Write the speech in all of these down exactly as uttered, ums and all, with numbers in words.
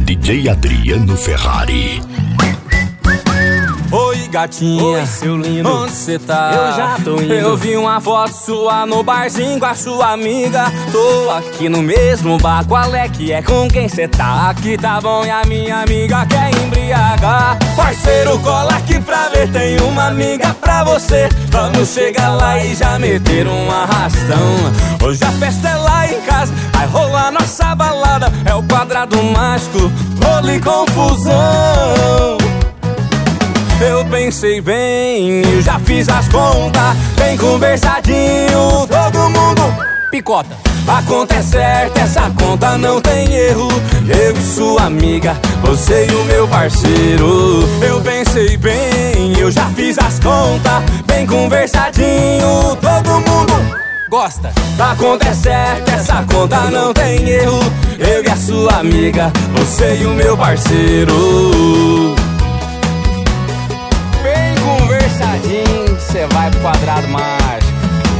D J Adriano Ferrari. Oi, gatinha. Oi, seu lindo. Onde cê tá? Eu já tô indo. Eu vi uma foto sua no barzinho com a sua amiga. Tô aqui no mesmo bar, qual é que é? Com quem cê tá? Aqui tá bom e a minha amiga quer embriagar. Parceiro, cola aqui pra ver, tem uma amiga pra você. Vamos chegar lá e já meter um arrastão. Hoje a festa é lá em casa, vai rolar nossa balada. É o quadrado mágico, rolo e confusão. Eu pensei bem, eu já fiz as contas. Bem conversadinho, todo mundo picota. A conta é certa, essa conta não tem erro. Eu e sua amiga, você e o meu parceiro. Eu pensei bem, eu já fiz as contas. Bem conversadinho, todo mundo gosta. A conta é certa, essa conta não tem erro. Eu e a sua amiga, você e o meu parceiro. Cê vai pro quadrado mágico.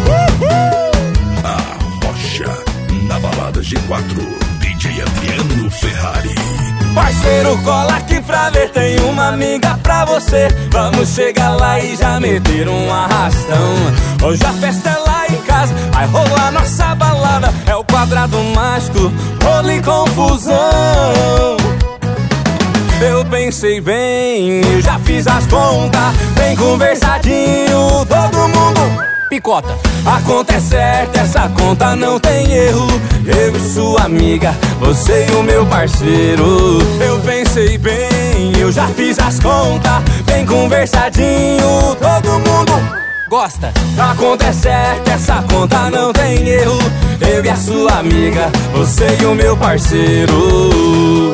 A Rocha, na balada G quatro, D J Adriano Ferrari. Parceiro, cola aqui pra ver, tem uma amiga pra você. Vamos chegar lá e já meter um arrastão. Hoje a festa é lá em casa, vai rolar nossa balada. É o quadrado mágico, rolo e confusão. Eu pensei bem, eu já fiz as contas. Bem conversadinho, todo mundo picota. A conta é certa, essa conta não tem erro. Eu e sua amiga, você e o meu parceiro. Eu pensei bem, eu já fiz as contas. Bem conversadinho, todo mundo gosta. A conta é certa, essa conta não tem erro. Eu e a sua amiga, você e o meu parceiro.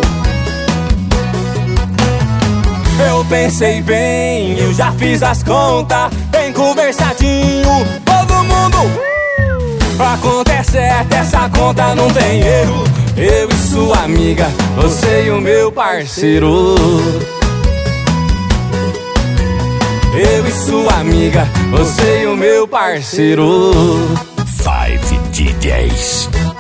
Eu pensei bem, eu já fiz as contas. Bem conversadinho, todo mundo. A conta é certa, essa conta não tem erro. Eu e sua amiga, você e o meu parceiro. Eu e sua amiga, você e o meu parceiro. Five D Js.